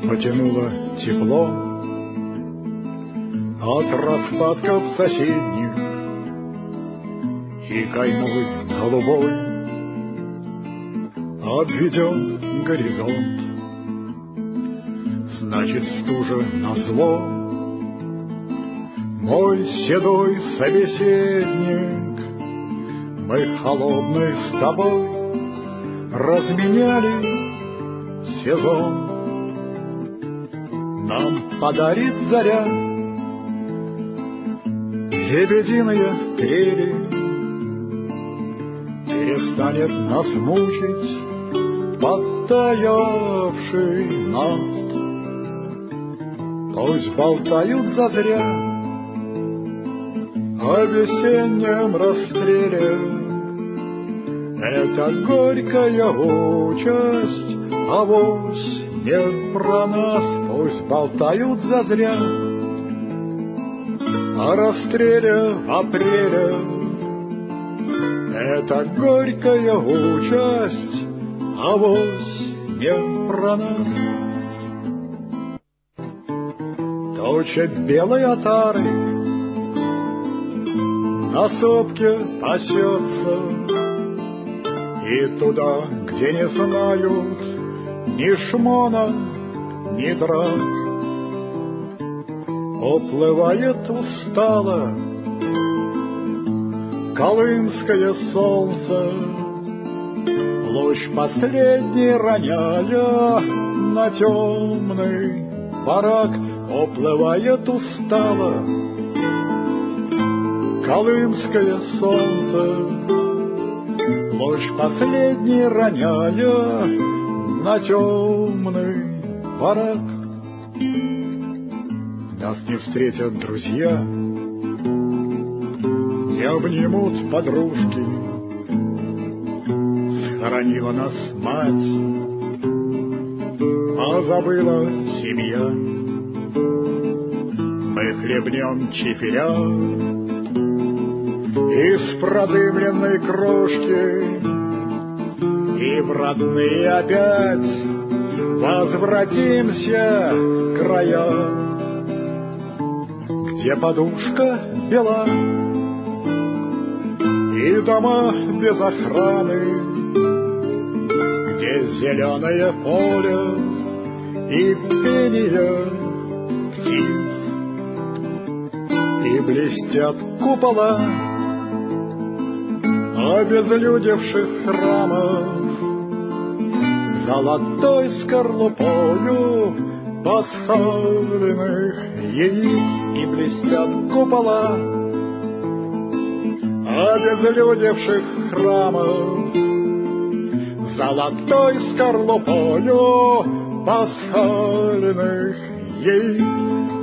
потянуло тепло от распадков соседних, и каймой голубой обведен горизонт. Значит, стужа назло, мой седой собеседник, мы холодный с тобой разменяли сезон. Нам подарит заря лебединые трели, перестанет нас мучить подтаявший наст. Пусть болтают зазря о весеннем расстреле, это горькая участь, авось не про нас. Пусть болтают зазря о расстреле апреля, это горькая участь, авось не про нас. Туча белой отары на сопке пасется, и туда, где не знают ни шмона, ни драк, уплывает устало колымское солнце, луч последний роняя на темный барак. Уплывает устало колымское солнце, луч последний роняя на темный барак. Нас не встретят друзья, не обнимут подружки, схоронила нас мать, а забыла семья. Мы хлебнем чиферя из продымленной крошки, и в родные опять возвратимся к краям, где подушка бела и дома без охраны, где зеленое поле и пение птиц, и блестят купола обезлюдевших храмов золотой скорлупою пасхальных яиц, и блестят купола обезлюдевших храмов золотой скорлупою пасхальных яиц.